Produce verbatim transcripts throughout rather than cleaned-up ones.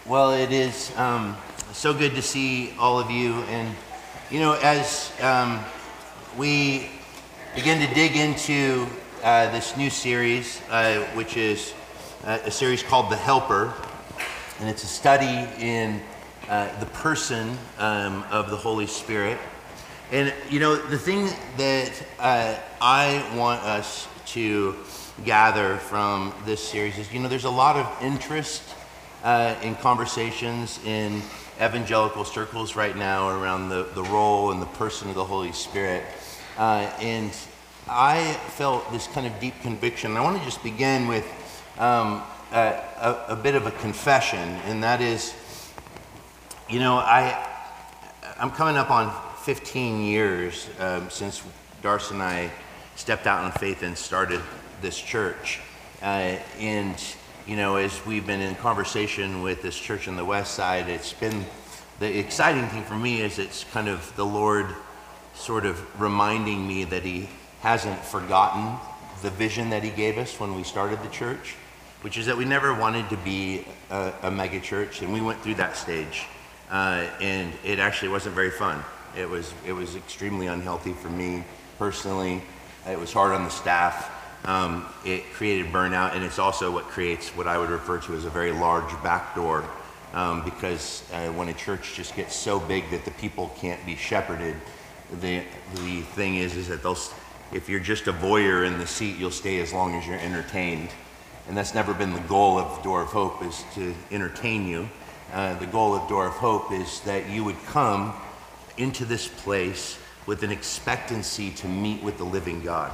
Well, it is um, so good to see all of you. And, you know, as um, we begin to dig into uh, this new series, uh, which is uh, a series called The Helper, and it's a study in uh, the person um, of the Holy Spirit. And, you know, the thing that uh, I want us to gather from this series is, you know, there's a lot of interest uh, in conversations in evangelical circles right now around the, the role and the person of the Holy Spirit. Uh, and I felt this kind of deep conviction. I want to just begin with um, a, a, a bit of a confession, and that is, you know, I, I'm coming up on fifteen years um, since Darcy and I stepped out in faith and started this church. Uh, and, you know, as we've been in conversation with this church on the west side, it's been, the exciting thing for me is it's kind of the Lord sort of reminding me that he hasn't forgotten the vision that he gave us when we started the church, which is that we never wanted to be a, a mega church, and we went through that stage. Uh, and it actually wasn't very fun. It was it was extremely unhealthy for me personally. It was hard on the staff. Um, it created burnout, and it's also what creates what I would refer to as a very large backdoor, um, because uh, when a church just gets so big that the people can't be shepherded, the the thing is is that they'll, if you're just a voyeur in the seat, you'll stay as long as you're entertained, and that's never been the goal of Door of Hope, is to entertain you. Uh, the goal of Door of Hope is that you would come into this place with an expectancy to meet with the living God.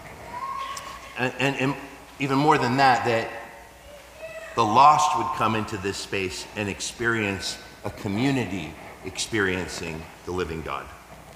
And, and, and even more than that, that the lost would come into this space and experience a community experiencing the living God.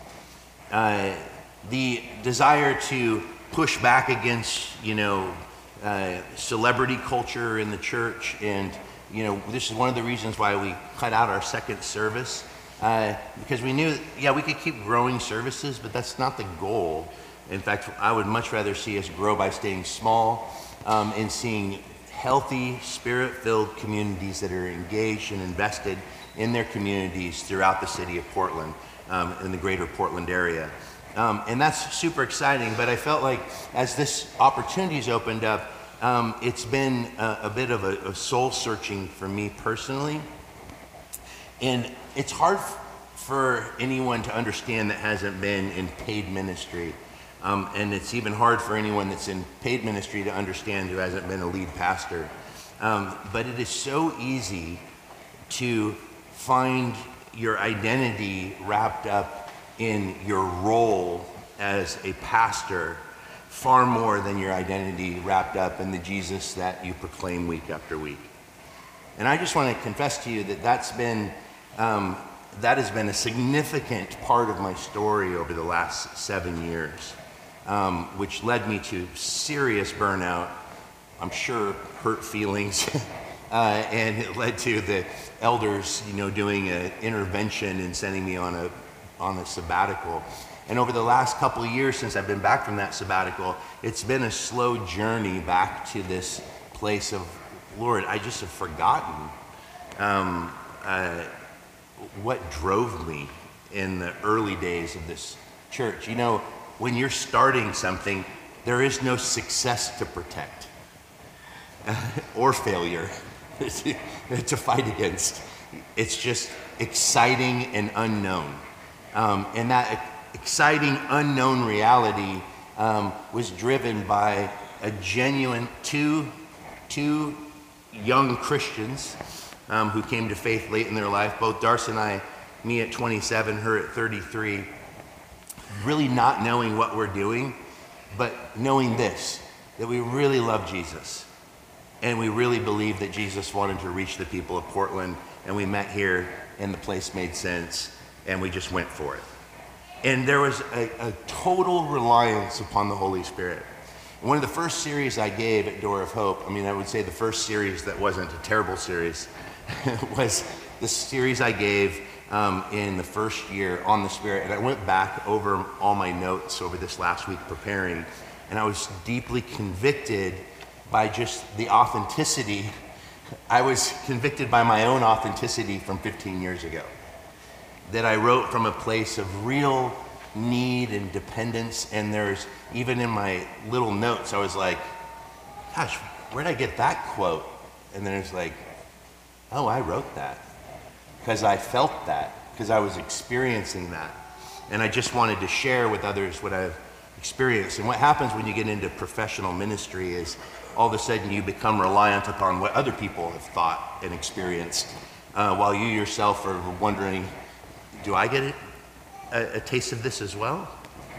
Uh, the desire to push back against, you know, uh, celebrity culture in the church, and, you know, this is one of the reasons why we cut out our second service. Uh, because we knew, yeah, we could keep growing services, but that's not the goal. In fact, I would much rather see us grow by staying small um, and seeing healthy, spirit-filled communities that are engaged and invested in their communities throughout the city of Portland, um, in the greater Portland area. Um, and that's super exciting, but I felt like as this opportunity's opened up, um, it's been a, a bit of a, a soul searching for me personally. And it's hard for anyone to understand that hasn't been in paid ministry. Um, and it's even hard for anyone that's in paid ministry to understand who hasn't been a lead pastor. Um, but it is so easy to find your identity wrapped up in your role as a pastor, far more than your identity wrapped up in the Jesus that you proclaim week after week. And I just want to confess to you that that's been Um, that has been a significant part of my story over the last seven years, um, which led me to serious burnout, I'm sure hurt feelings, uh, and it led to the elders, you know, doing an intervention and sending me on a on a sabbatical. And over the last couple of years since I've been back from that sabbatical, it's been a slow journey back to this place of, Lord, I just have forgotten Um, uh, what drove me in the early days of this church. You know, when you're starting something, there is no success to protect or failure to fight against. It's just exciting and unknown. Um, and that exciting unknown reality um, was driven by a genuine two, two young Christians Um, who came to faith late in their life. Both Darcy and I, me at twenty-seven, her at thirty-three, really not knowing what we're doing, but knowing this, that we really love Jesus. And we really believed that Jesus wanted to reach the people of Portland, and we met here, and the place made sense, and we just went for it. And there was a, a total reliance upon the Holy Spirit. One of the first series I gave at Door of Hope, I mean, I would say the first series that wasn't a terrible series, was the series I gave um, in the first year on the Spirit. And I went back over all my notes over this last week preparing, and I was deeply convicted by just the authenticity I was convicted by my own authenticity from fifteen years ago. That I wrote from a place of real need and dependence, and there's, even in my little notes, I was like, gosh, where'd I get that quote? And then it's like, oh, I wrote that. Because I felt that, because I was experiencing that. And I just wanted to share with others what I've experienced. And what happens when you get into professional ministry is all of a sudden you become reliant upon what other people have thought and experienced, uh, while you yourself are wondering, do I get a, a taste of this as well?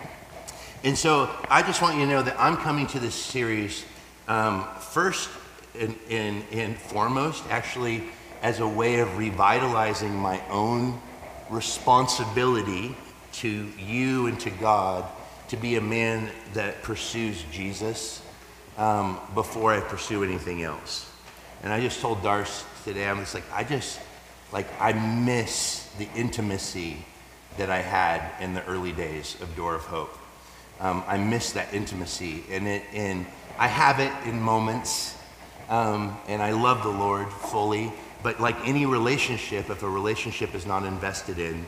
And so I just want you to know that I'm coming to this series um, first and, and, and foremost, actually, as a way of revitalizing my own responsibility to you and to God to be a man that pursues Jesus um, before I pursue anything else. And I just told Darce today, I'm just like, I just, like, I miss the intimacy that I had in the early days of Door of Hope. Um, I miss that intimacy, and it, and I have it in moments, um, and I love the Lord fully, but like any relationship, if a relationship is not invested in,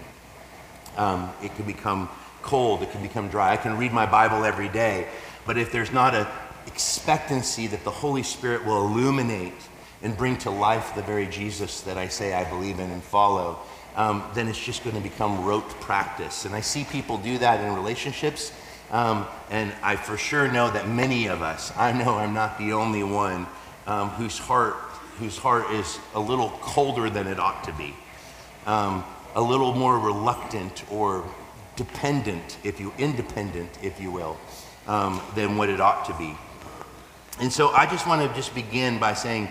um, it can become cold, it can become dry. I can read my Bible every day, but if there's not an expectancy that the Holy Spirit will illuminate and bring to life the very Jesus that I say I believe in and follow, um, then it's just going to become rote practice. And I see people do that in relationships, um, and I for sure know that many of us, I know I'm not the only one, um, whose heart whose heart is a little colder than it ought to be, um, a little more reluctant or dependent, if you, independent, if you will, um, than what it ought to be. And so I just want to just begin by saying,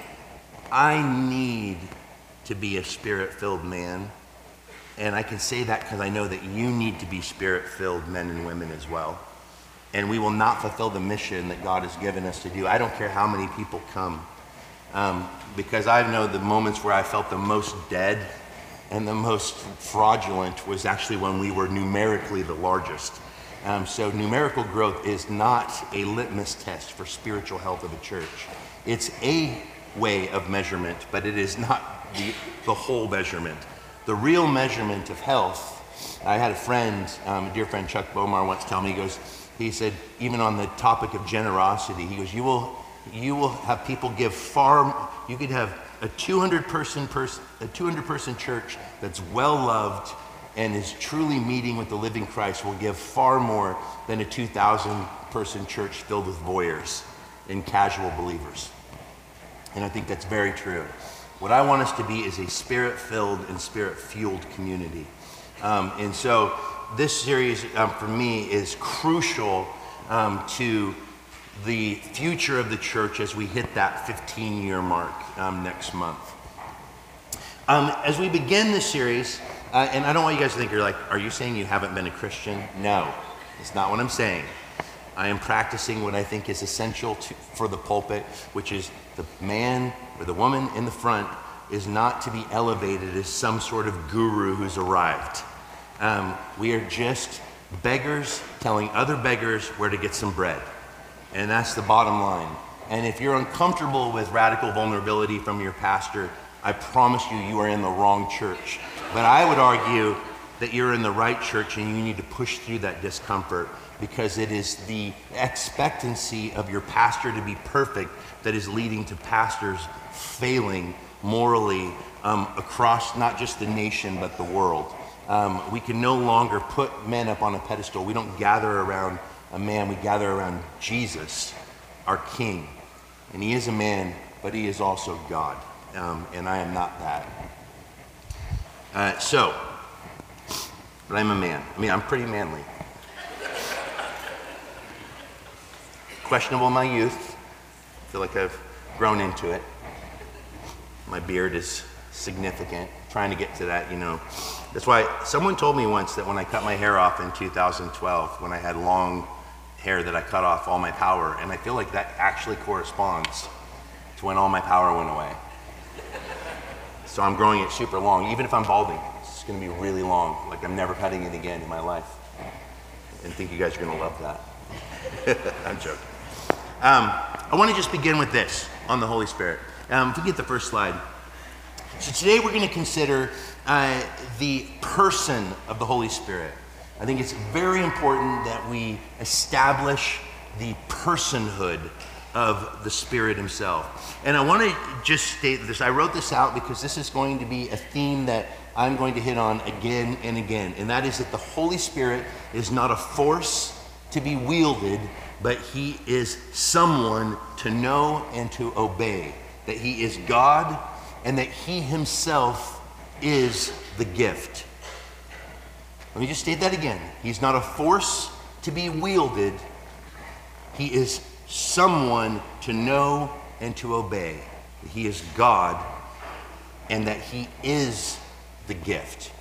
I need to be a spirit-filled man, and I can say that because I know that you need to be spirit-filled men and women as well. And we will not fulfill the mission that God has given us to do. I don't care how many people come. Um, because I know the moments where I felt the most dead and the most fraudulent was actually when we were numerically the largest. Um, so numerical growth is not a litmus test for spiritual health of a church. It's a way of measurement, but it is not the, the whole measurement. The real measurement of health, I had a friend, um, a dear friend Chuck Bomar once tell me, he goes, he said, even on the topic of generosity, he goes, you will You will have people give far, you could have a two hundred person, person, a two hundred person church that's well loved and is truly meeting with the living Christ will give far more than a two thousand person church filled with voyeurs and casual believers. And I think that's very true. What I want us to be is a spirit-filled and spirit-fueled community. Um, and so this series um, for me is crucial um, to the future of the church as we hit that fifteen year mark um, next month. Um, as we begin this series, uh, and I don't want you guys to think you're like, are you saying you haven't been a Christian? No, that's not what I'm saying. I am practicing what I think is essential to, for the pulpit, which is the man or the woman in the front is not to be elevated as some sort of guru who's arrived. Um, we are just beggars telling other beggars where to get some bread. And that's the bottom line. And if you're uncomfortable with radical vulnerability from your pastor, I promise you, you are in the wrong church. But I would argue that you're in the right church and you need to push through that discomfort, because it is the expectancy of your pastor to be perfect that is leading to pastors failing morally um, across not just the nation, but the world. Um, we can no longer put men up on a pedestal. We don't gather around a man, we gather around Jesus, our King. And he is a man, but he is also God. Um, and I am not that. Uh, so, but I'm a man. I mean, I'm pretty manly. Questionable in my youth. I feel like I've grown into it. My beard is significant. Trying to get to that, you know. That's why someone told me once that when I cut my hair off in two thousand twelve, when I had long hair that I cut off all my power, and I feel like that actually corresponds to when all my power went away. So I'm growing it super long. Even if I'm balding, it's gonna be really long. Like I'm never cutting it again in my life. And I think you guys are gonna love that. I'm joking. Um, I wanna just begin with this on the Holy Spirit. Um, if we get the first slide. So today we're going to consider uh, the person of the Holy Spirit. I think it's very important that we establish the personhood of the Spirit himself. And I want to just state this. I wrote this out because this is going to be a theme that I'm going to hit on again and again. And that is that the Holy Spirit is not a force to be wielded, but he is someone to know and to obey. That he is God and that he himself is the gift. Let me just state that again. He's not a force to be wielded. He is someone to know and to obey. He is God and that he is the gift.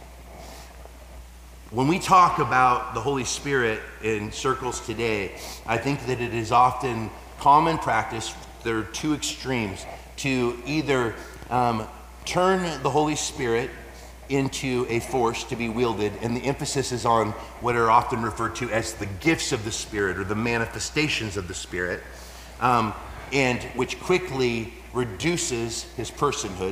When we talk about the Holy Spirit in circles today, I think that it is often common practice, there are two extremes, to either um, turn the Holy Spirit into a force to be wielded, and the emphasis is on what are often referred to as the gifts of the Spirit or the manifestations of the Spirit, um, and which quickly reduces his personhood.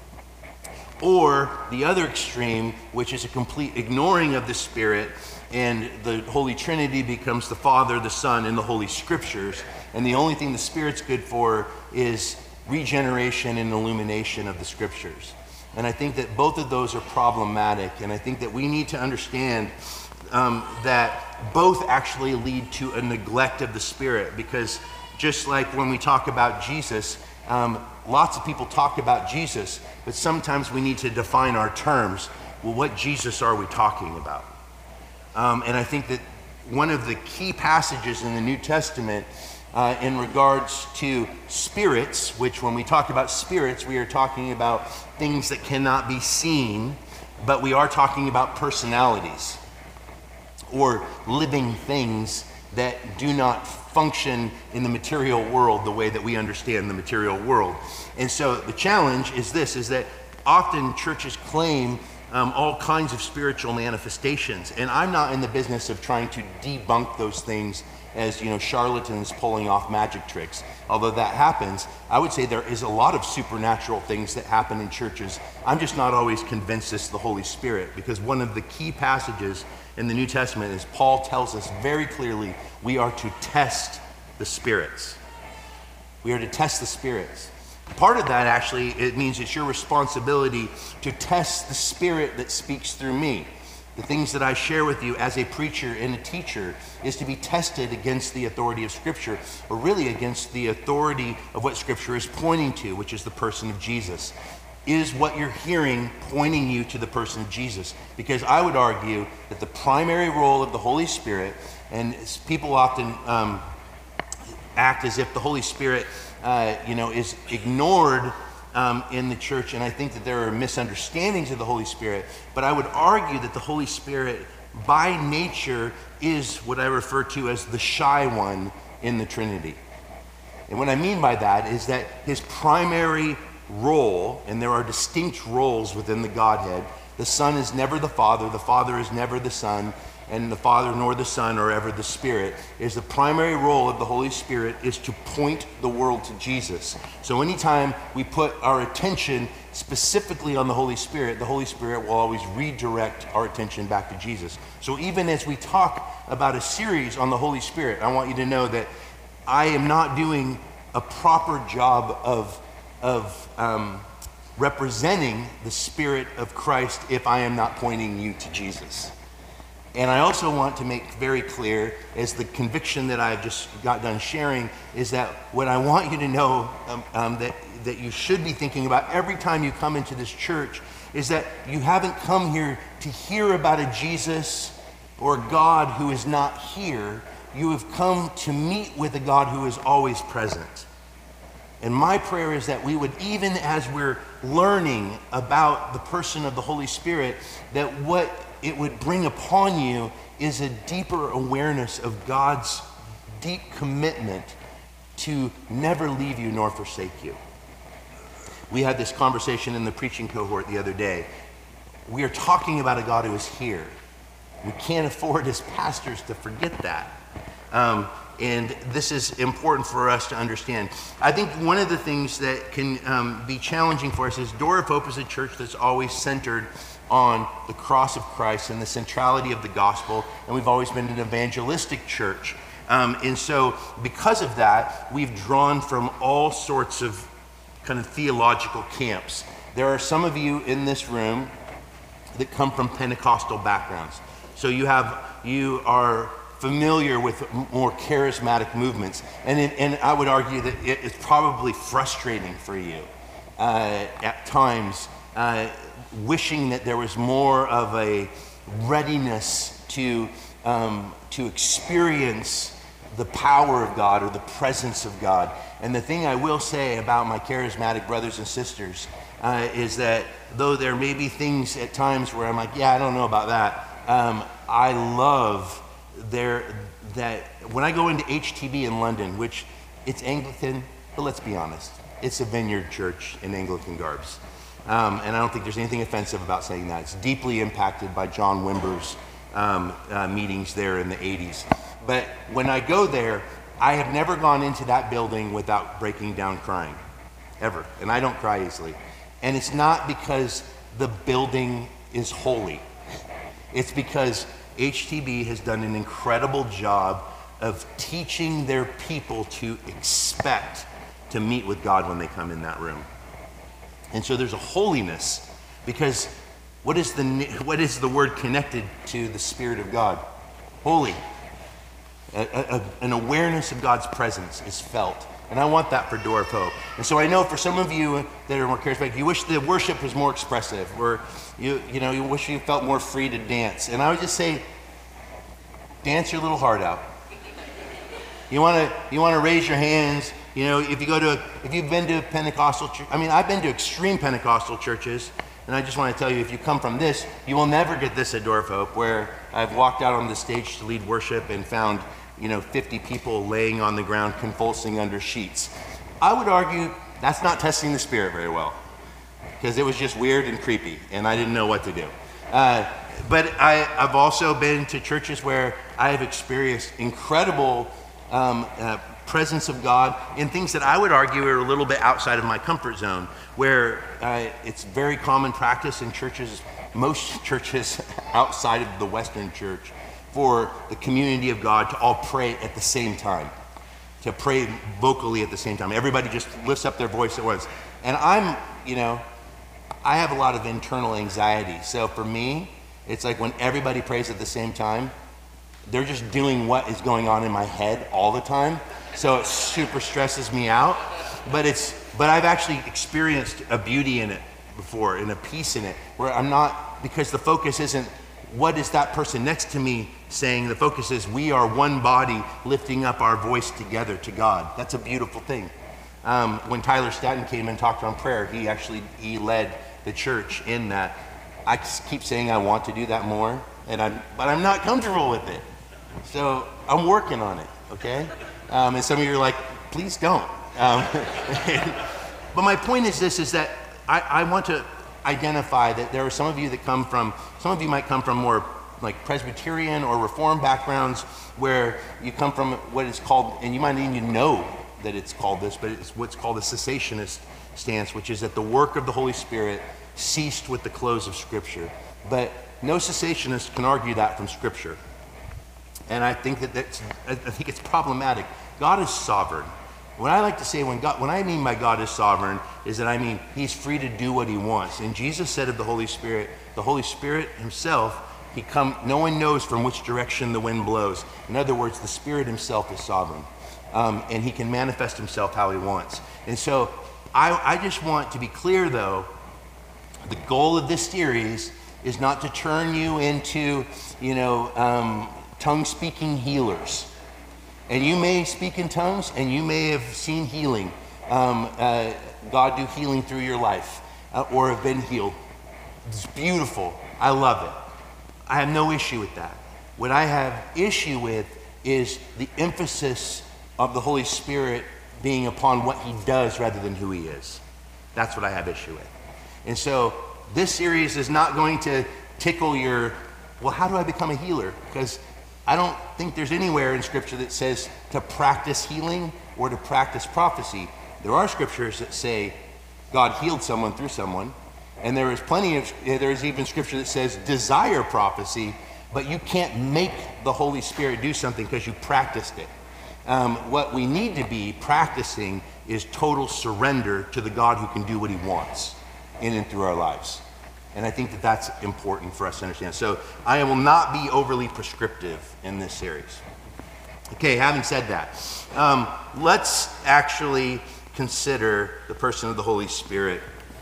Or the other extreme, which is a complete ignoring of the Spirit, and the Holy Trinity becomes the Father, the Son, and the Holy Scriptures, and the only thing the Spirit's good for is regeneration and illumination of the Scriptures. And I think that both of those are problematic, and I think that we need to understand um, that both actually lead to a neglect of the Spirit, because just like when we talk about Jesus, um, lots of people talk about Jesus, but sometimes we need to define our terms. Well, what Jesus are we talking about? Um, and I think that one of the key passages in the New Testament Uh, in regards to spirits, which when we talk about spirits, we are talking about things that cannot be seen, but we are talking about personalities or living things that do not function in the material world the way that we understand the material world. And so the challenge is this, is that often churches claim um, all kinds of spiritual manifestations, and I'm not in the business of trying to debunk those things as, you know, charlatans pulling off magic tricks. Although that happens, I would say there is a lot of supernatural things that happen in churches. I'm just not always convinced it's the Holy Spirit, because one of the key passages in the New Testament is Paul tells us very clearly we are to test the spirits. We are to test the spirits. Part of that actually, it means it's your responsibility to test the Spirit that speaks through me. The things that I share with you as a preacher and a teacher is to be tested against the authority of Scripture, or really against the authority of what Scripture is pointing to, which is the person of Jesus. Is what you're hearing pointing you to the person of Jesus? Because I would argue that the primary role of the Holy Spirit, and people often um, act as if the Holy Spirit uh, you know, is ignored Um, in the church, and I think that there are misunderstandings of the Holy Spirit, but I would argue that the Holy Spirit by nature is what I refer to as the shy one in the Trinity. And what I mean by that is that his primary role, and there are distinct roles within the Godhead, the Son is never the Father, the Father is never the Son, and the Father nor the Son or ever the Spirit, is the primary role of the Holy Spirit is to point the world to Jesus. So anytime we put our attention specifically on the Holy Spirit, the Holy Spirit will always redirect our attention back to Jesus. So even as we talk about a series on the Holy Spirit, I want you to know that I am not doing a proper job of, of um, representing the Spirit of Christ if I am not pointing you to Jesus. And I also want to make very clear, as the conviction that I've just got done sharing, is that what I want you to know um, um, that, that you should be thinking about every time you come into this church is that you haven't come here to hear about a Jesus or God who is not here. You have come to meet with a God who is always present. And my prayer is that we would, even as we're learning about the person of the Holy Spirit, that what it would bring upon you is a deeper awareness of God's deep commitment to never leave you nor forsake you. We had this conversation in the preaching cohort the other day. We are talking about a God who is here. We can't afford as pastors to forget that. Um, and this is important for us to understand. I think one of the things that can um, be challenging for us is Door of Hope is a church that's always centered on the cross of Christ and the centrality of the gospel, and we've always been an evangelistic church. Um, and so because of that, we've drawn from all sorts of kind of theological camps. There are some of you in this room that come from Pentecostal backgrounds. So you have, you are familiar with more charismatic movements. And, it, and I would argue that it, it's probably frustrating for you uh, at times, uh, wishing that there was more of a readiness to, um, to experience the power of God or the presence of God. And the thing I will say about my charismatic brothers and sisters uh, is that though there may be things at times where I'm like, yeah, I don't know about that, um, I love their, that when I go into H T B in London, which it's Anglican, but let's be honest, it's a vineyard church in Anglican garbs. Um, and I don't think there's anything offensive about saying that. It's deeply impacted by John Wimber's um, uh, meetings there in the eighties. But when I go there, I have never gone into that building without breaking down crying, ever. And I don't cry easily. And it's not because the building is holy. It's because H T B has done an incredible job of teaching their people to expect to meet with God when they come in that room. And so there's a holiness, because what is the, what is the word connected to the Spirit of God? Holy. A, a, an awareness of God's presence is felt. And I want that for Door of Hope. And so I know for some of you that are more charismatic, you wish the worship was more expressive, or you, you know, you wish you felt more free to dance. And I would just say, dance your little heart out. You want to you want to raise your hands. You know, if you go to, if you've been to a Pentecostal church, I mean, I've been to extreme Pentecostal churches, and I just want to tell you, if you come from this, you will never get this at Door of Hope, where I've walked out on the stage to lead worship and found, you know, fifty people laying on the ground convulsing under sheets. I would argue that's not testing the Spirit very well, because it was just weird and creepy, and I didn't know what to do. Uh, but I, I've also been to churches where I have experienced incredible um, uh, presence of God in things that I would argue are a little bit outside of my comfort zone, where uh, it's very common practice in churches, most churches outside of the Western church, for the community of God to all pray at the same time, to pray vocally at the same time. Everybody just lifts up their voice at once. And I'm, you know, I have a lot of internal anxiety. So for me, it's like when everybody prays at the same time, they're just doing what is going on in my head all the time. So it super stresses me out. But it's, but I've actually experienced a beauty in it before, and a peace in it, where I'm not, because the focus isn't what is that person next to me saying. The focus is we are one body lifting up our voice together to God. That's a beautiful thing. Um, when Tyler Staton came and talked on prayer, he actually, he led the church in that. I keep saying I want to do that more, and I'm, but I'm not comfortable with it. So I'm working on it, okay? Um, and some of you are like, please don't. Um, but my point is this, is that I, I want to identify that there are some of you that come from, some of you might come from more like Presbyterian or Reformed backgrounds, where you come from what is called, and you might even know that it's called this, but it's what's called a cessationist stance, which is that the work of the Holy Spirit ceased with the close of Scripture. But no cessationist can argue that from Scripture. And I think that that's, I think it's problematic. God is sovereign. What I like to say, when God, when I mean by God is sovereign, is that I mean he's free to do what he wants. And Jesus said of the Holy Spirit, the Holy Spirit himself, he come, no one knows from which direction the wind blows. In other words, the Spirit himself is sovereign. Um, and he can manifest himself how he wants. And so I, I just want to be clear, though, the goal of this series is not to turn you into, you know, um, tongue-speaking healers. And you may speak in tongues, and you may have seen healing, um, uh, God do healing through your life, uh, or have been healed. It's beautiful. I love it. I have no issue with that. What I have issue with is the emphasis of the Holy Spirit being upon what he does rather than who he is. That's what I have issue with. And so this series is not going to tickle your, well, how do I become a healer? Because I don't think there's anywhere in Scripture that says to practice healing or to practice prophecy. There are scriptures that say God healed someone through someone, and there is plenty of, there is even scripture that says desire prophecy, but you can't make the Holy Spirit do something because you practiced it. Um, what we need to be practicing is total surrender to the God who can do what he wants in and through our lives. And I think that that's important for us to understand. So I will not be overly prescriptive in this series. Okay, having said that, um, let's actually consider the person of the Holy Spirit.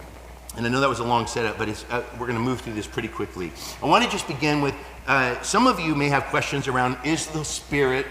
And I know that was a long setup, but it's, uh, we're going to move through this pretty quickly. I want to just begin with, uh, some of you may have questions around, is the Spirit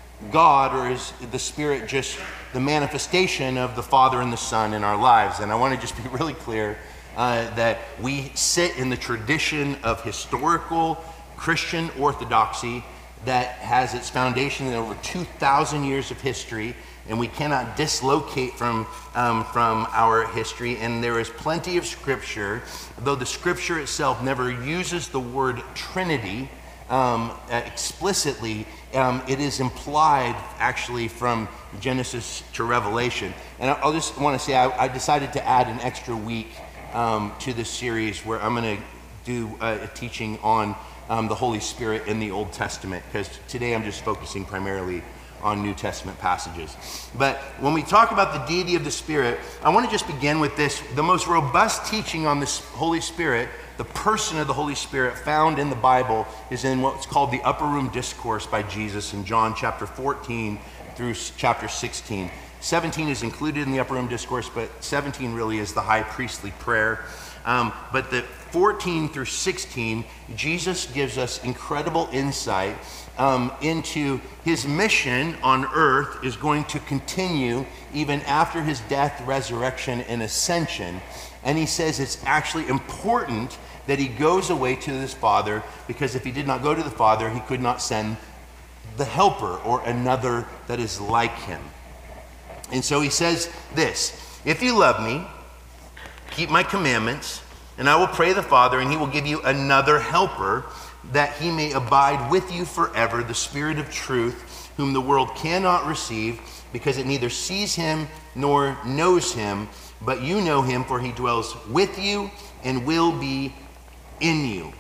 God, or is the Spirit just the manifestation of the Father and the Son in our lives? And I want to just be really clear uh, that we sit in the tradition of historical Christian orthodoxy that has its foundation in over two thousand years of history, and we cannot dislocate from, um, from our history. And there is plenty of scripture, though the scripture itself never uses the word Trinity um, explicitly, um, it is implied actually from Genesis to Revelation. And I'll just want to say, I, I decided to add an extra week um, to this series where I'm going to do a, a teaching on um, the Holy Spirit in the Old Testament, because today I'm just focusing primarily on New Testament passages. But when we talk about the deity of the Spirit, I want to just begin with this. The most robust teaching on this Holy Spirit, the person of the Holy Spirit found in the Bible, is in what's called the Upper Room Discourse by Jesus in John chapter fourteen through chapter sixteen. seventeen is included in the Upper Room Discourse, but seventeen really is the high priestly prayer. Um, but the fourteen through sixteen, Jesus gives us incredible insight um, into his mission on earth is going to continue even after his death, resurrection, and ascension. And he says it's actually important that he goes away to his Father, because if he did not go to the Father, he could not send the Helper or another that is like him. And so he says this: if you love me, keep my commandments, and I will pray the Father, and he will give you another helper, that he may abide with you forever, the Spirit of truth, whom the world cannot receive, because it neither sees him nor knows him, but you know him, for he dwells with you and will be in you.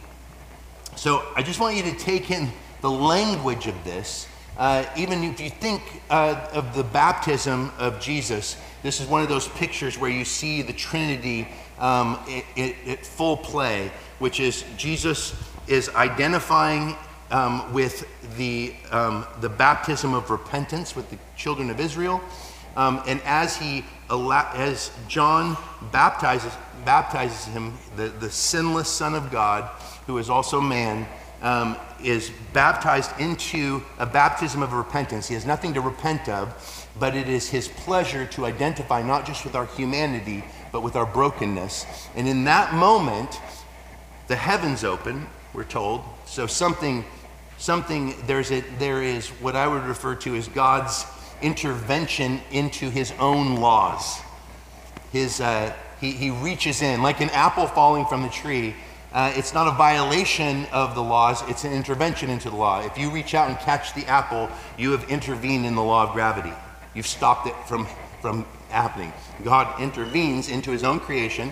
So I just want you to take in the language of this. Uh, even if you think uh, of the baptism of Jesus, this is one of those pictures where you see the Trinity um, at full play, which is Jesus is identifying um, with the, um, the baptism of repentance with the children of Israel. Um, and as he as John baptizes baptizes him, the, the sinless Son of God, who is also man, um, is baptized into a baptism of repentance. He has nothing to repent of, but it is his pleasure to identify not just with our humanity, but with our brokenness. And in that moment, the heavens open, we're told. So something, something there's a, there is what I would refer to as God's intervention into his own laws. His, uh, he, he reaches in, like an apple falling from the tree. Uh, it's not a violation of the laws, it's an intervention into the law. If you reach out and catch the apple, you have intervened in the law of gravity. You've stopped it from, from happening. God intervenes into his own creation,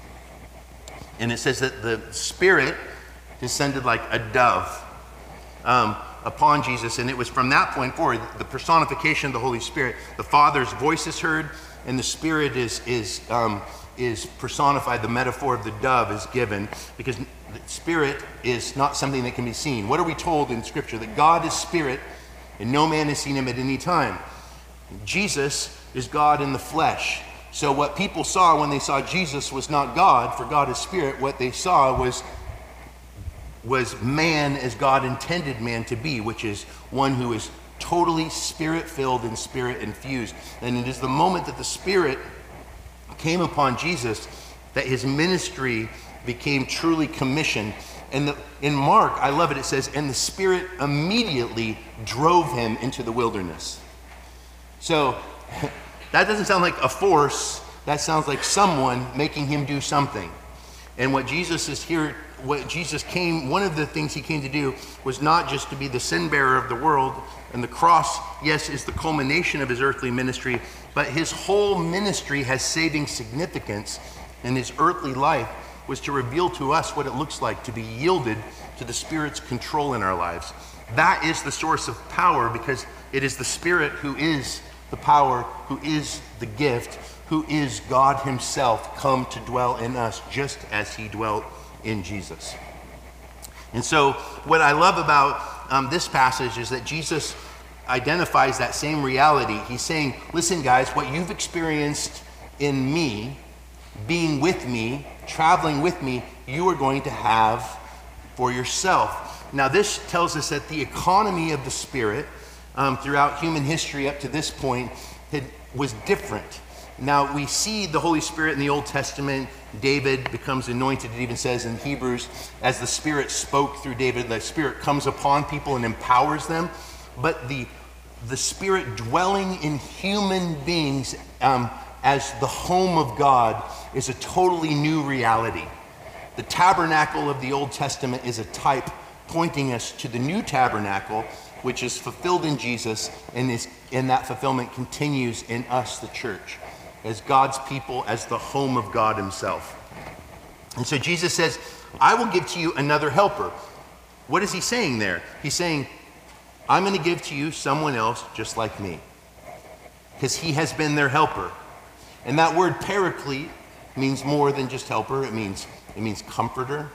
and it says that the Spirit descended like a dove um, upon Jesus, and it was from that point forward, the personification of the Holy Spirit. The Father's voice is heard, and the Spirit is, is, um, is personified. The metaphor of the dove is given, because the Spirit is not something that can be seen. What are we told in Scripture? That God is Spirit, and no man has seen him at any time. Jesus is God in the flesh. So what people saw when they saw Jesus was not God, for God is Spirit. What they saw was was man as God intended man to be, which is one who is totally Spirit-filled and Spirit-infused. And it is the moment that the Spirit came upon Jesus that his ministry became truly commissioned. And the, in Mark, I love it, it says, and the Spirit immediately drove him into the wilderness. So that doesn't sound like a force, that sounds like someone making him do something. And what Jesus is here, what Jesus came, one of the things he came to do was not just to be the sin bearer of the world, and the cross, yes, is the culmination of his earthly ministry, but his whole ministry has saving significance, and his earthly life was to reveal to us what it looks like to be yielded to the Spirit's control in our lives. That is the source of power, because it is the Spirit who is the power, who is the gift, who is God himself come to dwell in us just as he dwelt in Jesus. And so what I love about um, this passage is that Jesus identifies that same reality. He's saying, listen guys, what you've experienced in me, being with me, traveling with me, you are going to have for yourself. Now this tells us that the economy of the Spirit um, throughout human history up to this point had, was different. Now we see the Holy Spirit in the Old Testament. David becomes anointed. It even says in Hebrews, as the Spirit spoke through David, the Spirit comes upon people and empowers them. But the, the Spirit dwelling in human beings um, as the home of God is a totally new reality. The tabernacle of the Old Testament is a type pointing us to the new tabernacle, which is fulfilled in Jesus, and, is, and that fulfillment continues in us, the church, as God's people, as the home of God himself. And so Jesus says, I will give to you another helper. What is he saying there? He's saying, I'm going to give to you someone else just like me, because he has been their helper. And that word paraclete means more than just helper. It means, it means comforter.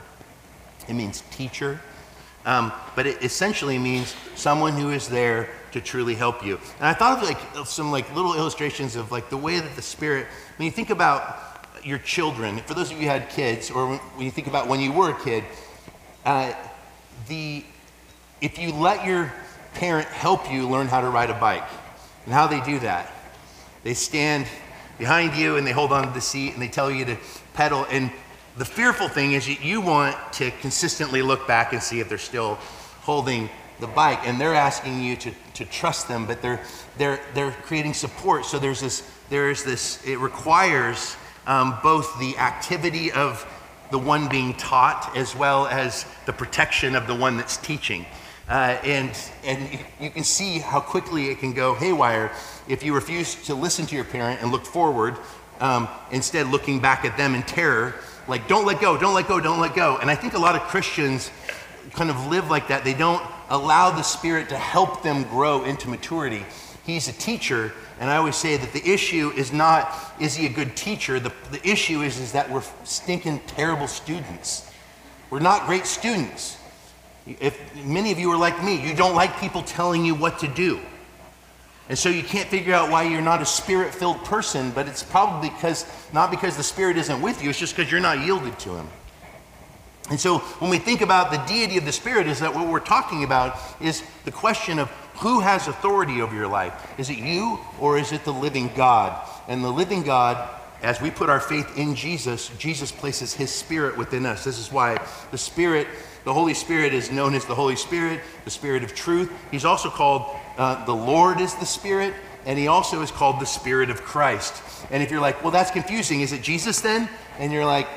It means teacher. Um, but it essentially means someone who is there to truly help you. And I thought of like of some like little illustrations of like the way that the Spirit, when you think about your children, for those of you who had kids, or when you think about when you were a kid, uh, the if you let your parent help you learn how to ride a bike, and how they do that, they stand behind you and they hold on to the seat and they tell you to pedal. And the fearful thing is you want to consistently look back and see if they're still holding the bike, and they're asking you to, to trust them, but they're they're they're creating support. So there's this there's this it requires um, both the activity of the one being taught as well as the protection of the one that's teaching. Uh, and and you can see how quickly it can go haywire if you refuse to listen to your parent and look forward, um, instead looking back at them in terror, like don't let go, don't let go, don't let go. And I think a lot of Christians kind of live like that. They don't allow the Spirit to help them grow into maturity. He's a teacher, and I always say that the issue is not, is he a good teacher? The, the issue is, is that we're stinking terrible students. We're not great students. If many of you are like me, you don't like people telling you what to do. And so you can't figure out why you're not a Spirit-filled person, but it's probably because, not because the Spirit isn't with you, it's just because you're not yielded to him. And so when we think about the deity of the Spirit, is that what we're talking about is the question of who has authority over your life. Is it you or is it the living God? And the living God, as we put our faith in Jesus, Jesus places his Spirit within us. This is why the Spirit, the Holy Spirit is known as the Holy Spirit, the Spirit of truth. He's also called, uh, the Lord is the Spirit, and he also is called the Spirit of Christ. And if you're like, well, that's confusing. Is it Jesus then? And you're like,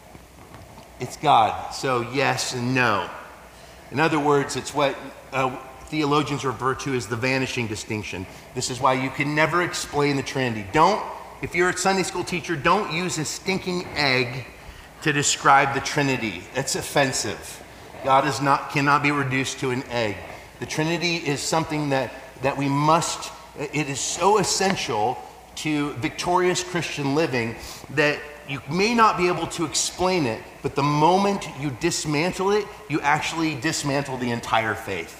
it's God. So yes and no. In other words, it's what uh, theologians refer to as the vanishing distinction. This is why you can never explain the Trinity. Don't, if you're a Sunday school teacher, don't use a stinking egg to describe the Trinity. That's offensive. God is not, cannot be reduced to an egg. The Trinity is something that, that we must, it is so essential to victorious Christian living that you may not be able to explain it, but the moment you dismantle it, you actually dismantle the entire faith.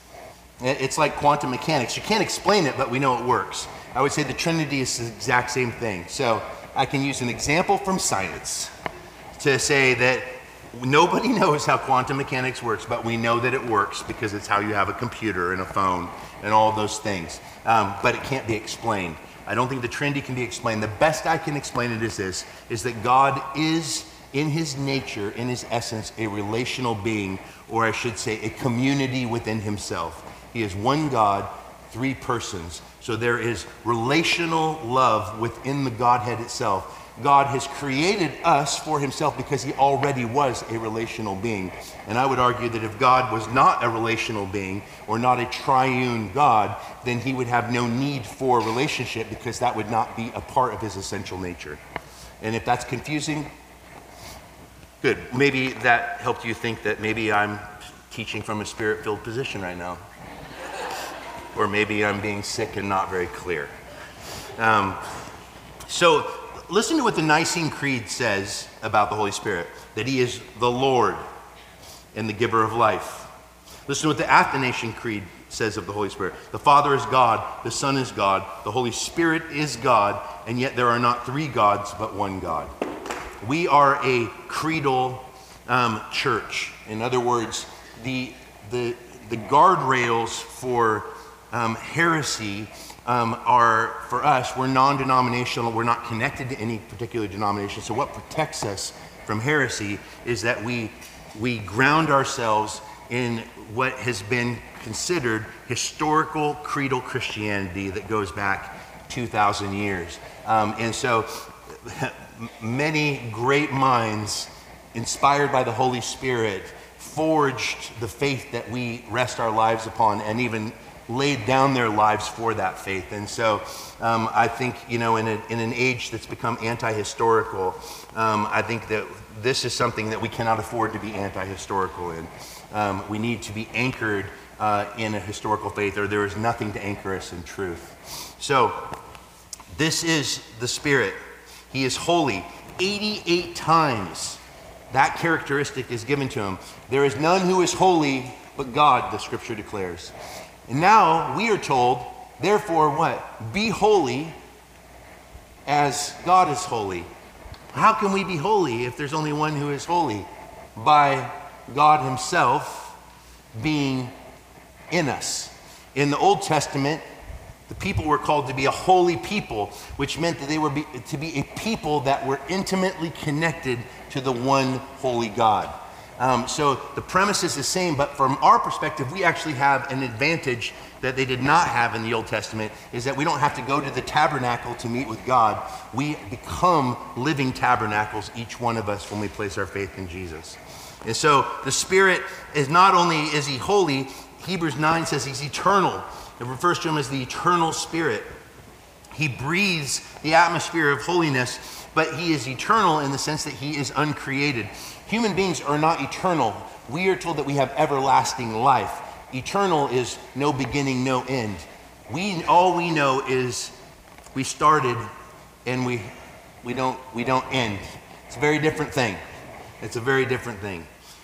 It's like quantum mechanics. You can't explain it, but we know it works. I would say the Trinity is the exact same thing. So I can use an example from science to say that nobody knows how quantum mechanics works, but we know that it works because it's how you have a computer and a phone and all those things. Um, but it can't be explained. I don't think the Trinity can be explained. The best I can explain it is this, is that God is, in his nature, in his essence, a relational being, or I should say a community within himself. He is one God, three persons. So there is relational love within the Godhead itself. God has created us for himself because he already was a relational being. And I would argue that if God was not a relational being or not a triune God, then he would have no need for relationship because that would not be a part of his essential nature. And if that's confusing, good. Maybe that helped you think that maybe I'm teaching from a spirit-filled position right now. Or maybe I'm being sick and not very clear. Um, so listen to what the Nicene Creed says about the Holy Spirit, that he is the Lord and the giver of life. Listen to what the Athanasian Creed says of the Holy Spirit. The Father is God, the Son is God, the Holy Spirit is God, and yet there are not three gods but one God. We are a creedal um, church. In other words, the, the, the guardrails for um, heresy um, are, for us, we're non-denominational. We're not connected to any particular denomination. So what protects us from heresy is that we, we ground ourselves in what has been considered historical creedal Christianity that goes back two thousand years. Um, and so many great minds inspired by the Holy Spirit forged the faith that we rest our lives upon and even laid down their lives for that faith. And so um, I think, you know, in, a, in an age that's become anti-historical, um, I think that this is something that we cannot afford to be anti-historical in. Um, we need to be anchored uh, in a historical faith, or there is nothing to anchor us in truth. So this is the Spirit. He is holy. eighty-eight times that characteristic is given to him. There is none who is holy but God, the scripture declares. And now we are told, therefore what? Be holy as God is holy. How can we be holy if there's only one who is holy? By God himself being in us. In the Old Testament, the people were called to be a holy people, which meant that they were be, to be a people that were intimately connected to the one holy God. Um, so the premise is the same, but from our perspective, we actually have an advantage that they did not have in the Old Testament, is that we don't have to go to the tabernacle to meet with God. We become living tabernacles, each one of us, when we place our faith in Jesus. And so the Spirit is not only is he holy, Hebrews nine says he's eternal. It refers to him as the eternal Spirit. He breathes the atmosphere of holiness, but he is eternal in the sense that he is uncreated. Human beings are not eternal. We are told that we have everlasting life. Eternal is no beginning, no end. We all we know is we started and we we don't we don't end. It's a very different thing. It's a very different thing.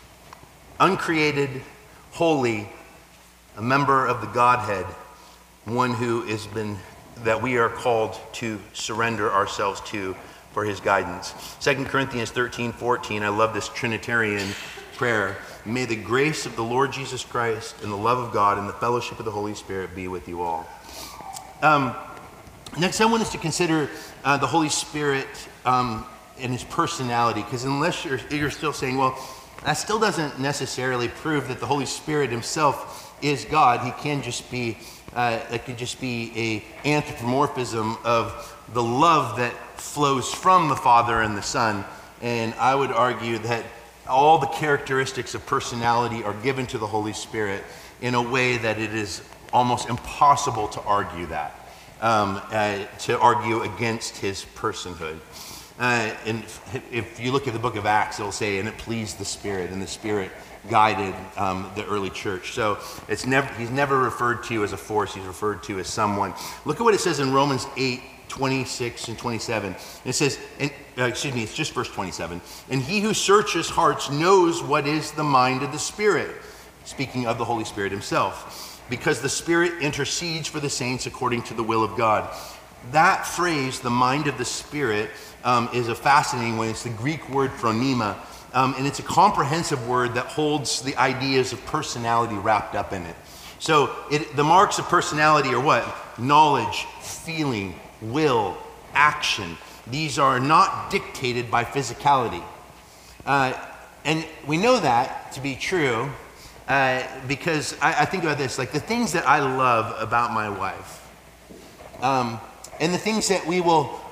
Uncreated, holy, a member of the Godhead, one who has been that we are called to surrender ourselves to for his guidance. Second Corinthians thirteen fourteen, I love this Trinitarian prayer. May the grace of the Lord Jesus Christ and the love of God and the fellowship of the Holy Spirit be with you all. Um, next, I want us to consider uh, the Holy Spirit um, and his personality, because unless you're, you're still saying, well, that still doesn't necessarily prove that the Holy Spirit himself is God. He can just be, uh, it could just be a anthropomorphism of the love that flows from the Father and the Son. And I would argue that all the characteristics of personality are given to the Holy Spirit in a way that it is almost impossible to argue that, um, uh, to argue against his personhood. Uh, and if you look at the book of Acts, it'll say, and it pleased the Spirit, and the Spirit guided um, the early church. So it's never, he's never referred to as a force, he's referred to as someone. Look at what it says in Romans eight, twenty-six and twenty-seven. It says, and, uh, excuse me, it's just verse twenty-seven. And he who searches hearts knows what is the mind of the Spirit, speaking of the Holy Spirit himself, because the Spirit intercedes for the saints according to the will of God. That phrase, the mind of the Spirit, um, is a fascinating one. It's the Greek word phronema, um, and it's a comprehensive word that holds the ideas of personality wrapped up in it. So it, the marks of personality are what? Knowledge, feeling, will, action. These are not dictated by physicality. Uh, and we know that to be true uh, because I, I think about this, like the things that I love about my wife, um, and the things that we will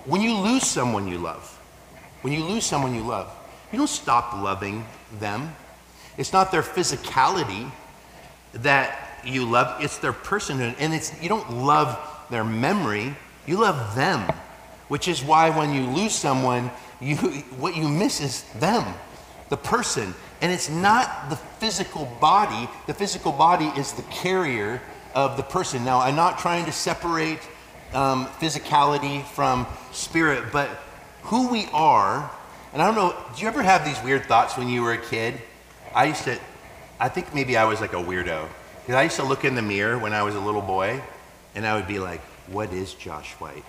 when you lose someone you love, when you lose someone you love, you don't stop loving them. It's not their physicality that you love, it's their personhood. And it's you don't love their memory, you love them. Which is why when you lose someone, you what you miss is them, the person. And it's not the physical body. The physical body is the carrier of the person. Now, I'm not trying to separate um, physicality from spirit, but who we are, and I don't know, do you ever have these weird thoughts when you were a kid? I used to, I think maybe I was like a weirdo. Because I used to look in the mirror when I was a little boy, and I would be like, what is Josh White?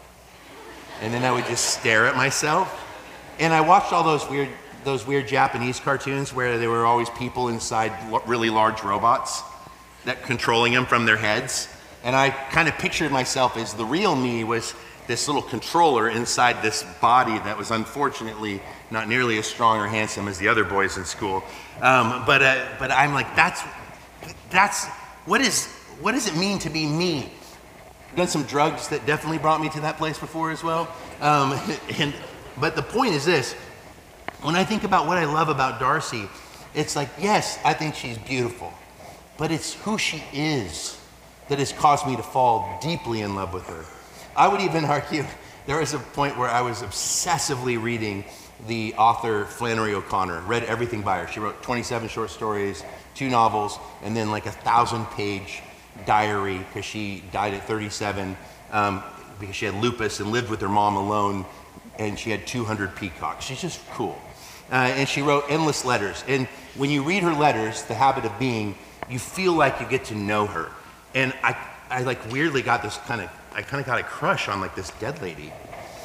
And then I would just stare at myself. And I watched all those weird those weird Japanese cartoons where there were always people inside really large robots that controlling them from their heads. And I kind of pictured myself as the real me was this little controller inside this body that was unfortunately not nearly as strong or handsome as the other boys in school. Um, but uh, but I'm like, that's that's what is what does it mean to be me? I've done some drugs that definitely brought me to that place before as well. Um, and but the point is this. When I think about what I love about Darcy, it's like, yes, I think she's beautiful, but it's who she is that has caused me to fall deeply in love with her. I would even argue there was a point where I was obsessively reading the author Flannery O'Connor, read everything by her. She wrote twenty-seven short stories, two novels, and then like a thousand page diary because she died at thirty-seven um, because she had lupus and lived with her mom alone, and she had two hundred peacocks. She's just cool. Uh, and she wrote endless letters. And when you read her letters, The Habit of Being, you feel like you get to know her. And I, I like weirdly got this kind of, I kind of got a crush on like this dead lady.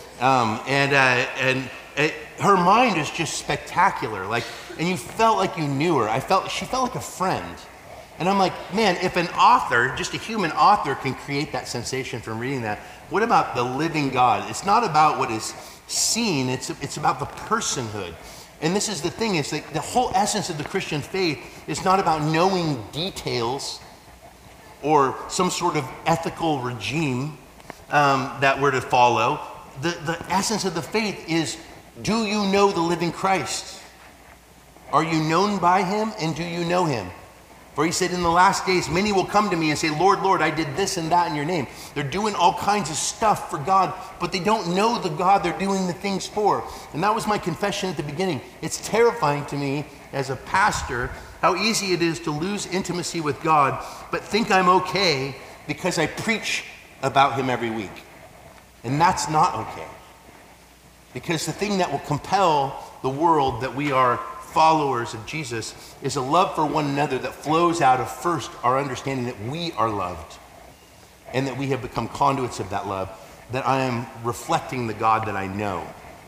Um, and uh, and it, her mind is just spectacular. Like, and you felt like you knew her. I felt she felt like a friend. And I'm like, man, if an author, just a human author, can create that sensation from reading that, what about the living God? It's not about what is seen. It's it's about the personhood. And this is the thing, is that the whole essence of the Christian faith is not about knowing details or some sort of ethical regime um, that we're to follow. The, the essence of the faith is, do you know the living Christ? Are you known by him, and do you know him? For he said, in the last days, many will come to me and say, Lord, Lord, I did this and that in your name. They're doing all kinds of stuff for God, but they don't know the God they're doing the things for. And that was my confession at the beginning. It's terrifying to me as a pastor how easy it is to lose intimacy with God, but think I'm okay because I preach about him every week. And that's not okay. Because the thing that will compel the world that we are followers of Jesus is a love for one another that flows out of first our understanding that we are loved and that we have become conduits of that love, that I am reflecting the God that I know.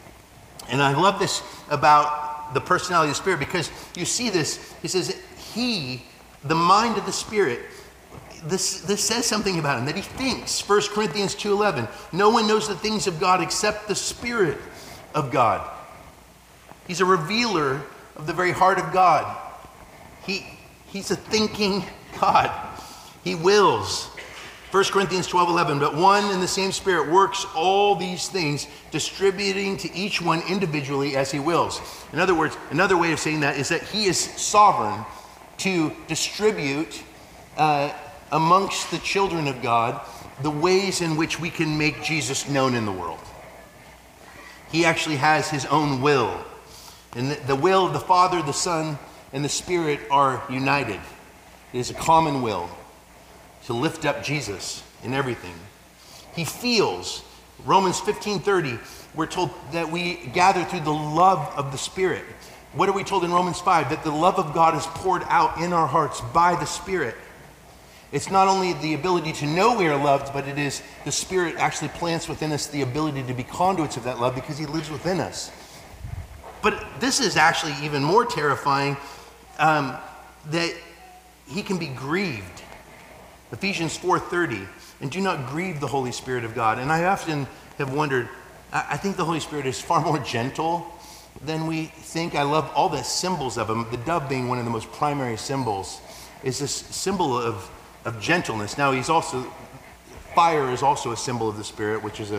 And I love this about the personality of the Spirit because you see this, he says, he, the mind of the Spirit, this, this says something about him, that he thinks. First Corinthians two eleven, no one knows the things of God except the Spirit of God. He's a revealer of the very heart of God. He, he's a thinking God. He wills. First Corinthians twelve eleven, but one and the same Spirit works all these things, distributing to each one individually as he wills. In other words, another way of saying that is that he is sovereign to distribute uh, amongst the children of God the ways in which we can make Jesus known in the world. He actually has his own will. And the, the will of the Father, the Son, and the Spirit are united. It is a common will to lift up Jesus in everything. He feels. Romans fifteen thirty, we're told that we gather through the love of the Spirit. What are we told in Romans five? That the love of God is poured out in our hearts by the Spirit. It's not only the ability to know we are loved, but it is the Spirit actually plants within us the ability to be conduits of that love because he lives within us. But this is actually even more terrifying, um, that he can be grieved. Ephesians four thirty, and do not grieve the Holy Spirit of God. And I often have wondered, I think the Holy Spirit is far more gentle than we think. I love all the symbols of him. The dove being one of the most primary symbols is this symbol of, of gentleness. Now he's also, fire is also a symbol of the Spirit, which is a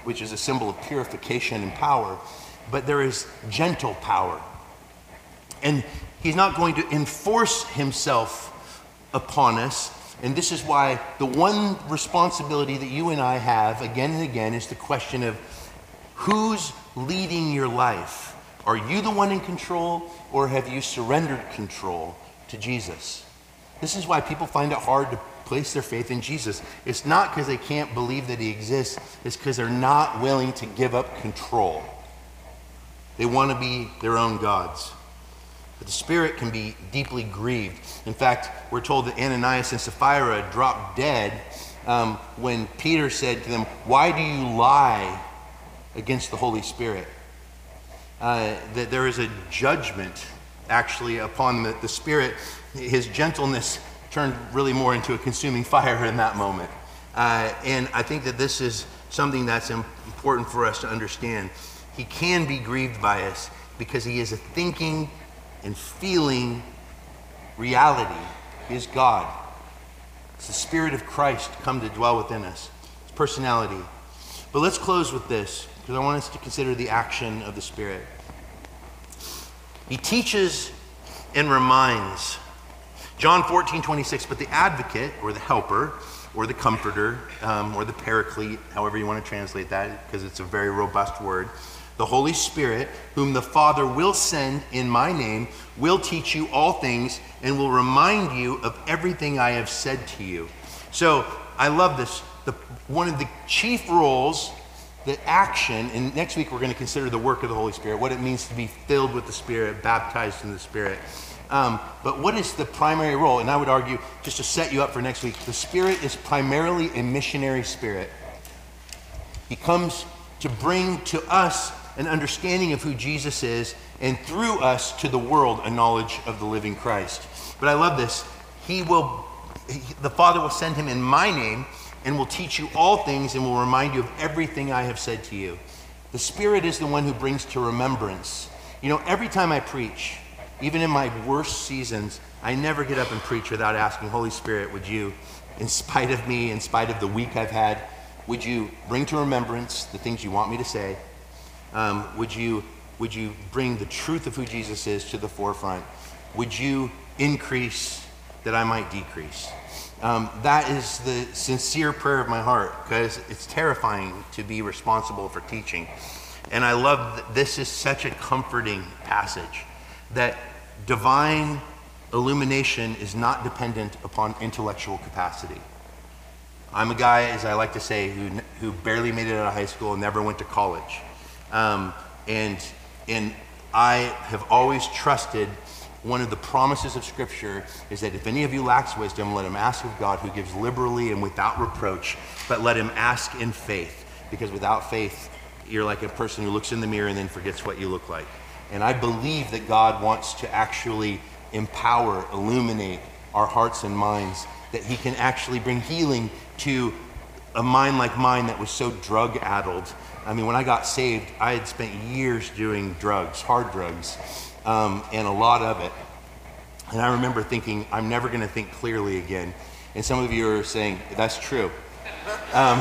which is a symbol of purification and power, but there is gentle power. And he's not going to enforce himself upon us. And this is why the one responsibility that you and I have again and again is the question of who's leading your life? Are you the one in control, or have you surrendered control to Jesus? This is why people find it hard to place their faith in Jesus. It's not because they can't believe that he exists. It's because they're not willing to give up control. They want to be their own gods. But the Spirit can be deeply grieved. In fact, we're told that Ananias and Sapphira dropped dead um, when Peter said to them, "Why do you lie against the Holy Spirit?" Uh, that there is a judgment actually upon the, the Spirit. His gentleness turned really more into a consuming fire in that moment. Uh, and I think that this is something that's important for us to understand. He can be grieved by us because he is a thinking and feeling reality. He is God. It's the Spirit of Christ come to dwell within us. It's personality. But let's close with this, because I want us to consider the action of the Spirit. He teaches and reminds. John fourteen twenty-six, but the advocate, or the helper, or the comforter, um, or the paraclete, however you want to translate that, because it's a very robust word, the Holy Spirit, whom the Father will send in my name, will teach you all things and will remind you of everything I have said to you. So I love this. The, one of the chief roles, the action, and next week we're going to consider the work of the Holy Spirit, what it means to be filled with the Spirit, baptized in the Spirit. Um, but what is the primary role? And I would argue, just to set you up for next week, the Spirit is primarily a missionary spirit. He comes to bring to us an understanding of who Jesus is, and through us to the world a knowledge of the living Christ. But I love this. He will, he, the Father will send him in my name and will teach you all things and will remind you of everything I have said to you. The Spirit is the one who brings to remembrance. You know, every time I preach, even in my worst seasons, I never get up and preach without asking, Holy Spirit, would you, in spite of me, in spite of the week I've had, would you bring to remembrance the things you want me to say? Um, would you would you bring the truth of who Jesus is to the forefront? Would you increase that I might decrease? Um, that is the sincere prayer of my heart, because it's terrifying to be responsible for teaching. And I love that this is such a comforting passage, that divine illumination is not dependent upon intellectual capacity. I'm a guy, as I like to say, who who barely made it out of high school and never went to college. Um, and, and I have always trusted one of the promises of Scripture is that if any of you lacks wisdom, let him ask of God, who gives liberally and without reproach, but let him ask in faith, because without faith, you're like a person who looks in the mirror and then forgets what you look like. And I believe that God wants to actually empower, illuminate our hearts and minds, that he can actually bring healing to a mind like mine that was so drug-addled. I mean, when I got saved, I had spent years doing drugs, hard drugs, um, and a lot of it. And I remember thinking, I'm never going to think clearly again. And some of you are saying, that's true. Um,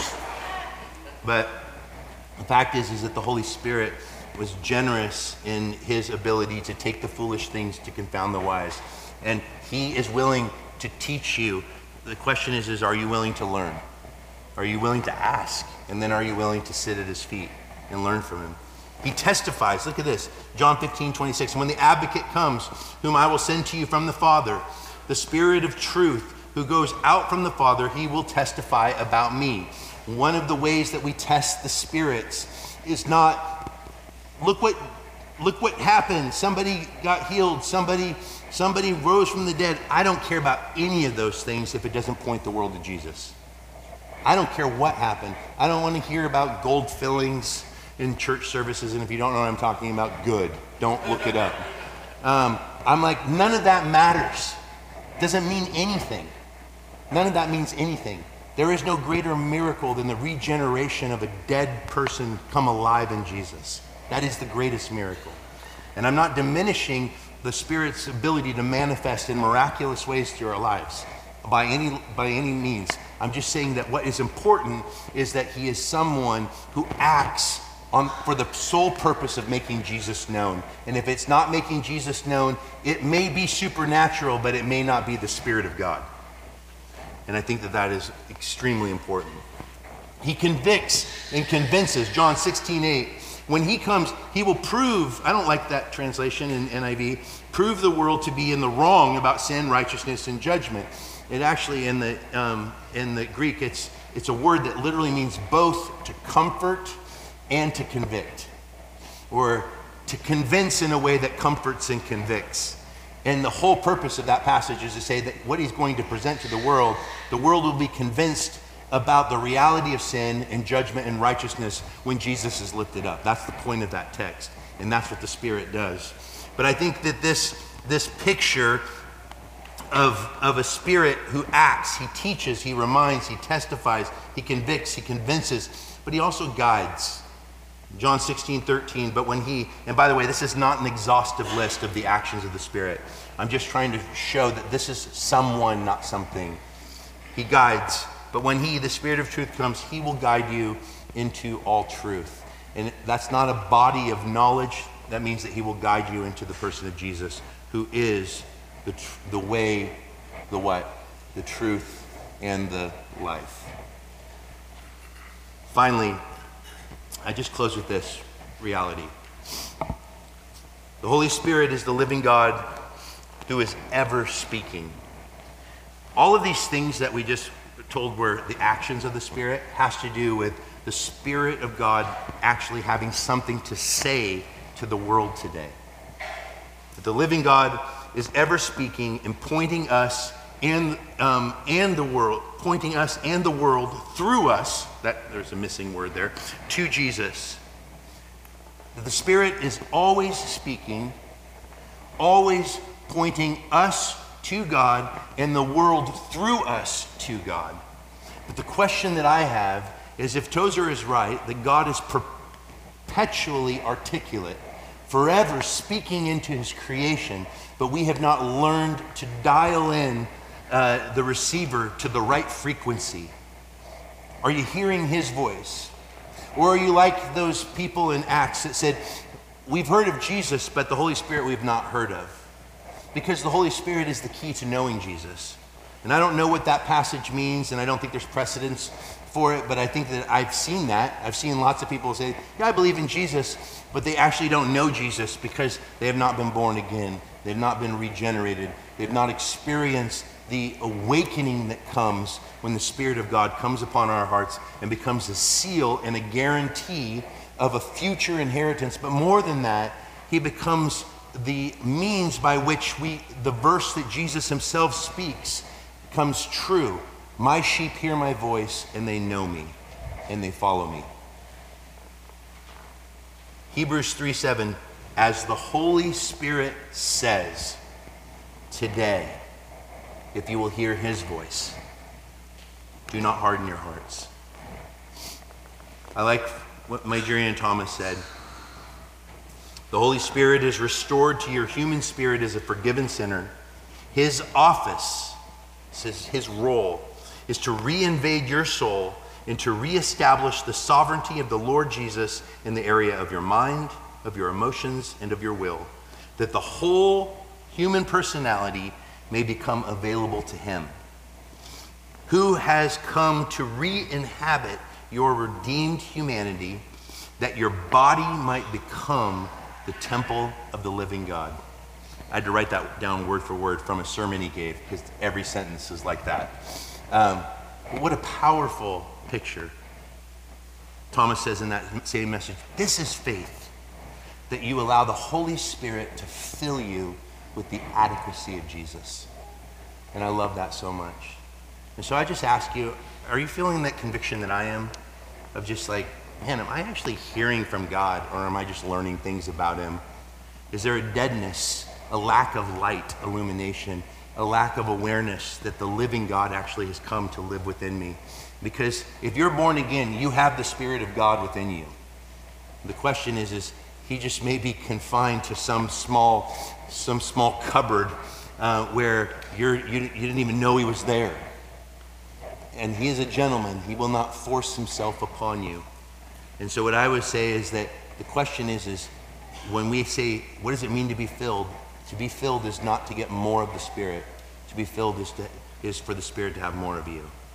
but the fact is, is that the Holy Spirit was generous in his ability to take the foolish things to confound the wise. And he is willing to teach you. The question is, is are you willing to learn? Are you willing to ask? And then are you willing to sit at his feet and learn from him? He testifies. Look at this. John fifteen twenty-six. When the advocate comes, whom I will send to you from the Father, the Spirit of truth, who goes out from the Father, he will testify about me. One of the ways that we test the spirits is not, look what, look what happened. Somebody got healed. Somebody, somebody rose from the dead. I don't care about any of those things if it doesn't point the world to Jesus. I don't care what happened. I don't want to hear about gold fillings in church services, and if you don't know what I'm talking about, good. Don't look it up. Um, I'm like, none of that matters. Doesn't mean anything. None of that means anything. There is no greater miracle than the regeneration of a dead person come alive in Jesus. That is the greatest miracle. And I'm not diminishing the Spirit's ability to manifest in miraculous ways through our lives. by any, by any means. I'm just saying that what is important is that he is someone who acts on, for the sole purpose of making Jesus known. And if it's not making Jesus known, it may be supernatural, but it may not be the Spirit of God. And I think that that is extremely important. He convicts and convinces, John sixteen eight. When he comes, he will prove, I don't like that translation in N I V, prove the world to be in the wrong about sin, righteousness, and judgment. It actually, in the um, in the Greek, it's it's a word that literally means both to comfort and to convict, or to convince in a way that comforts and convicts. And the whole purpose of that passage is to say that what he's going to present to the world, the world will be convinced about the reality of sin and judgment and righteousness when Jesus is lifted up. That's the point of that text, and that's what the Spirit does. But I think that this this picture of, of a Spirit who acts, he teaches, he reminds, he testifies, he convicts, he convinces, but he also guides. John sixteen thirteen, but when he, and by the way, this is not an exhaustive list of the actions of the Spirit. I'm just trying to show that this is someone, not something. He guides, but when he, the Spirit of truth, comes, he will guide you into all truth. And that's not a body of knowledge. That means that he will guide you into the person of Jesus, who is the, tr- the way, the what? The truth, and the life. Finally, I just close with this reality. The Holy Spirit is the living God who is ever speaking. All of these things that we just told were the actions of the Spirit has to do with the Spirit of God actually having something to say to the world today. That the living God is ever speaking and pointing us and um, and the world, pointing us and the world through us, that there's a missing word there, to Jesus. The Spirit is always speaking, always pointing us to God and the world through us to God. But the question that I have is, if Tozer is right, that God is perpetually articulate, forever speaking into his creation, but we have not learned to dial in uh, the receiver to the right frequency. Are you hearing his voice? Or are you like those people in Acts that said, we've heard of Jesus, but the Holy Spirit we've not heard of? Because the Holy Spirit is the key to knowing Jesus. And I don't know what that passage means, and I don't think there's precedence for it, but I think that I've seen that. I've seen lots of people say, yeah, I believe in Jesus, but they actually don't know Jesus because they have not been born again. They've not been regenerated. They've not experienced the awakening that comes when the Spirit of God comes upon our hearts and becomes a seal and a guarantee of a future inheritance. But more than that, he becomes the means by which we, the verse that Jesus himself speaks, comes true. My sheep hear my voice, and they know me, and they follow me. Hebrews three seven, as the Holy Spirit says, today, if you will hear his voice, do not harden your hearts. I like what Majorian Thomas said. The Holy Spirit is restored to your human spirit as a forgiven sinner. His office, says his role, is to reinvade your soul and to reestablish the sovereignty of the Lord Jesus in the area of your mind, of your emotions, and of your will, that the whole human personality may become available to him, who has come to re-inhabit your redeemed humanity, that your body might become the temple of the living God. I had to write that down word for word from a sermon he gave, because every sentence is like that. Um, but what a powerful picture. Thomas says in that same message, this is faith, that you allow the Holy Spirit to fill you with the adequacy of Jesus. And I love that so much. And so I just ask you, are you feeling that conviction that I am? Of just like, man, am I actually hearing from God, or am I just learning things about him? Is there a deadness, a lack of light, illumination, a lack of awareness that the living God actually has come to live within me? Because if you're born again, you have the Spirit of God within you. The question is, is he just may be confined to some small, some small cupboard uh, where you're, you, you didn't even know he was there. And he is a gentleman. He will not force himself upon you. And so what I would say is that the question is, is when we say, what does it mean to be filled? To be filled is not to get more of the Spirit. To be filled is, to, is for the Spirit to have more of you.